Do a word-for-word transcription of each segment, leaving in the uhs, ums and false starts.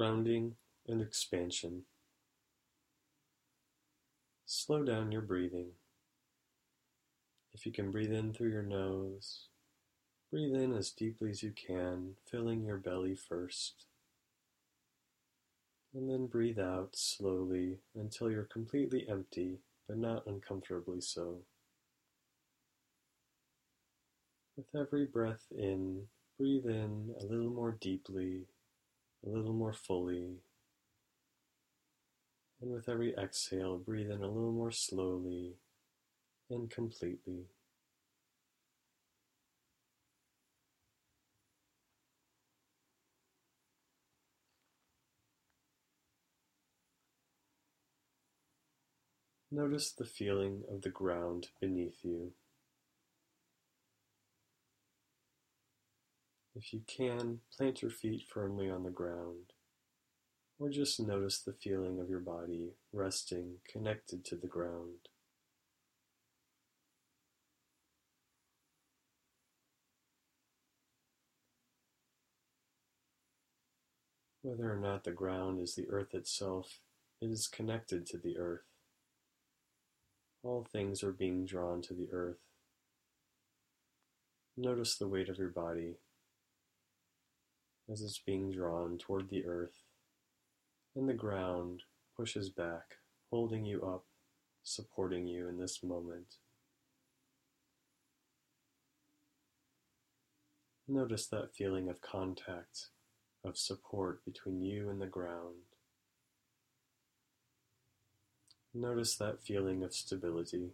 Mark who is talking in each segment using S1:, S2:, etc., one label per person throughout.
S1: Grounding and expansion. Slow down your breathing. If you can breathe in through your nose, breathe in as deeply as you can, filling your belly first. And then breathe out slowly until you're completely empty, but not uncomfortably so. With every breath in, breathe in a little more deeply, a little more fully. And with every exhale, breathe in a little more slowly and completely. Notice the feeling of the ground beneath you. If you can, plant your feet firmly on the ground, or just notice the feeling of your body resting, connected to the ground. Whether or not the ground is the earth itself, it is connected to the earth. All things are being drawn to the earth. Notice the weight of your body as it's being drawn toward the earth, and the ground pushes back, holding you up, supporting you in this moment. Notice that feeling of contact, of support between you and the ground. Notice that feeling of stability.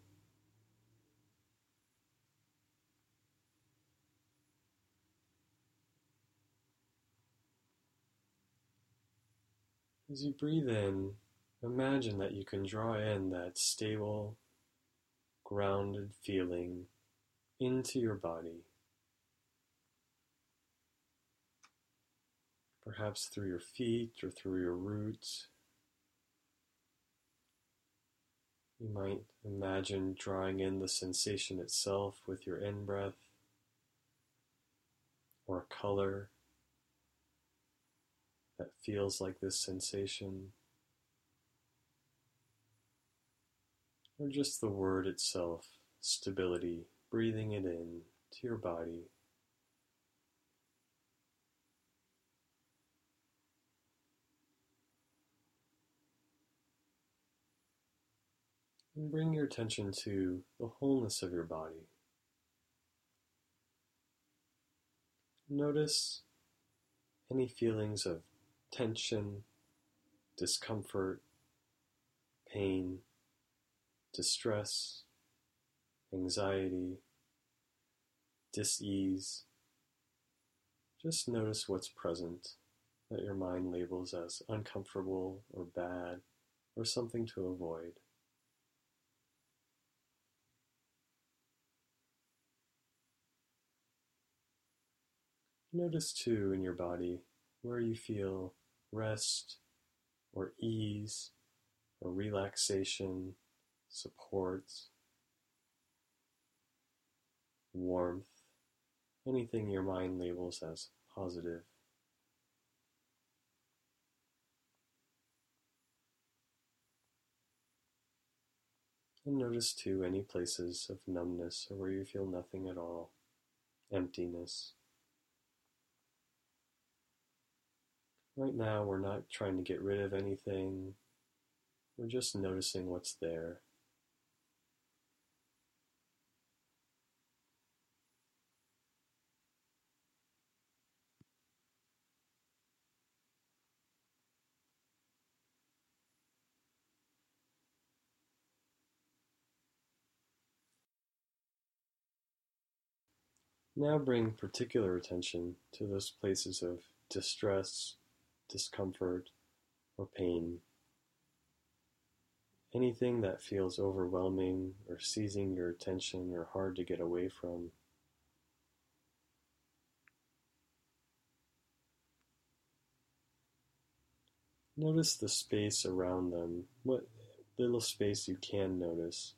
S1: As you breathe in, imagine that you can draw in that stable, grounded feeling into your body. Perhaps through your feet or through your roots. You might imagine drawing in the sensation itself with your in-breath, or a color that feels like this sensation, or just the word itself, stability, breathing it in to your body. And bring your attention to the wholeness of your body. Notice any feelings of tension, discomfort, pain, distress, anxiety, dis-ease. Just notice what's present that your mind labels as uncomfortable or bad or something to avoid. Notice too in your body where you feel rest or ease or relaxation, support, warmth, anything your mind labels as positive. And notice too any places of numbness or where you feel nothing at all, emptiness. Right now, we're not trying to get rid of anything. We're just noticing what's there. Now bring particular attention to those places of distress, discomfort, or pain. Anything that feels overwhelming or seizing your attention or hard to get away from. Notice the space around them, what little space you can notice.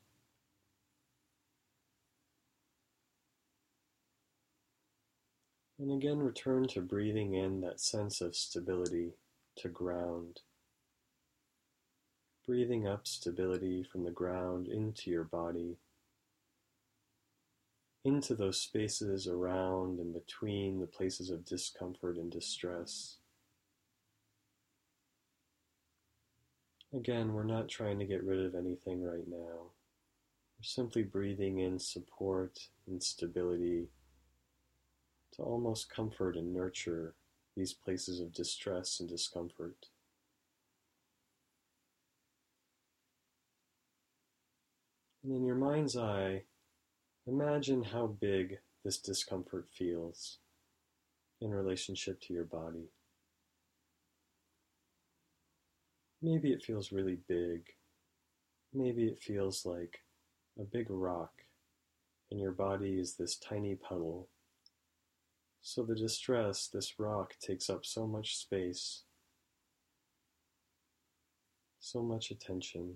S1: And again, return to breathing in that sense of stability, to ground. Breathing up stability from the ground into your body, into those spaces around and between the places of discomfort and distress. Again, we're not trying to get rid of anything right now. We're simply breathing in support and stability to almost comfort and nurture these places of distress and discomfort. And in your mind's eye, imagine how big this discomfort feels in relationship to your body. Maybe it feels really big. Maybe it feels like a big rock and your body is this tiny puddle. So the distress, this rock, takes up so much space, so much attention.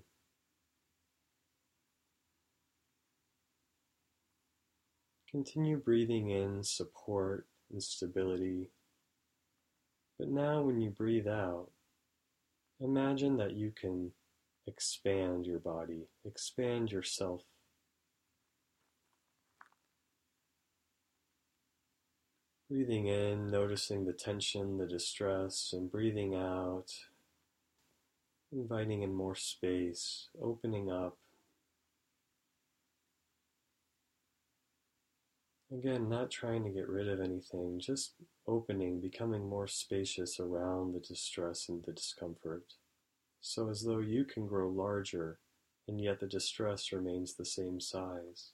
S1: Continue breathing in support and stability. But now when you breathe out, imagine that you can expand your body, expand yourself. Breathing in, noticing the tension, the distress, and breathing out, inviting in more space, opening up. Again, not trying to get rid of anything, just opening, becoming more spacious around the distress and the discomfort. So as though you can grow larger, and yet the distress remains the same size.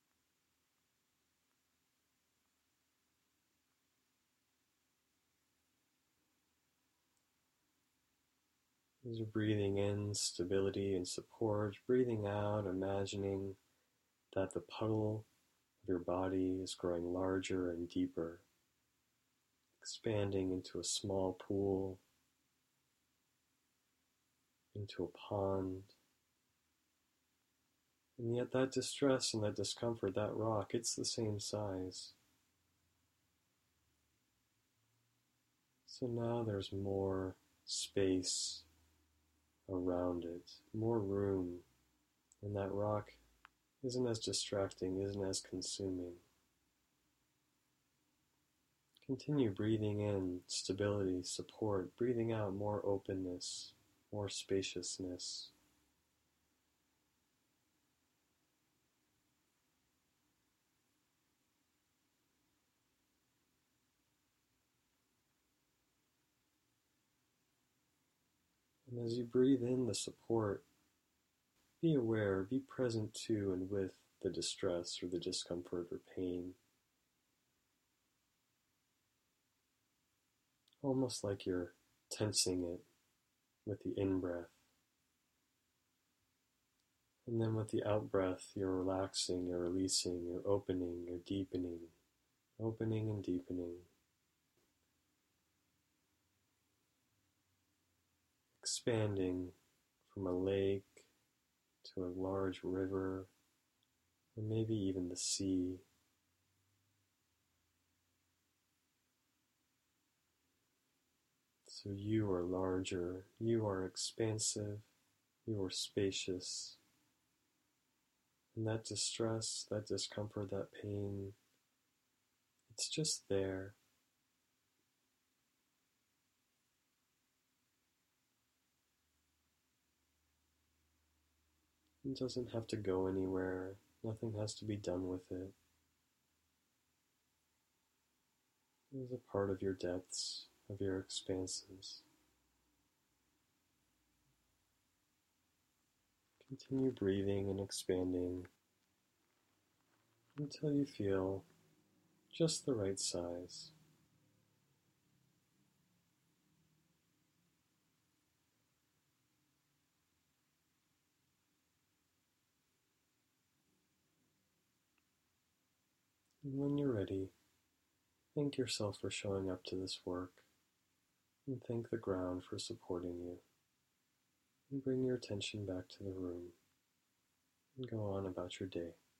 S1: As you're breathing in stability and support, breathing out, imagining that the puddle of your body is growing larger and deeper, expanding into a small pool, into a pond. And yet that distress and that discomfort, that rock, it's the same size. So now there's more space around it, more room, and that rock isn't as distracting, isn't as consuming. Continue breathing in stability, support, breathing out more openness, more spaciousness. And as you breathe in the support, be aware, be present to and with the distress or the discomfort or pain. Almost like you're tensing it with the in-breath. And then with the out-breath, you're relaxing, you're releasing, you're opening, you're deepening, opening and deepening. Expanding from a lake to a large river, or maybe even the sea. So you are larger, you are expansive, you are spacious. And that distress, that discomfort, that pain, it's just there. It doesn't have to go anywhere. Nothing has to be done with it. It is a part of your depths, of your expanses. Continue breathing and expanding until you feel just the right size. And when you're ready, thank yourself for showing up to this work, and thank the ground for supporting you. And bring your attention back to the room, and go on about your day.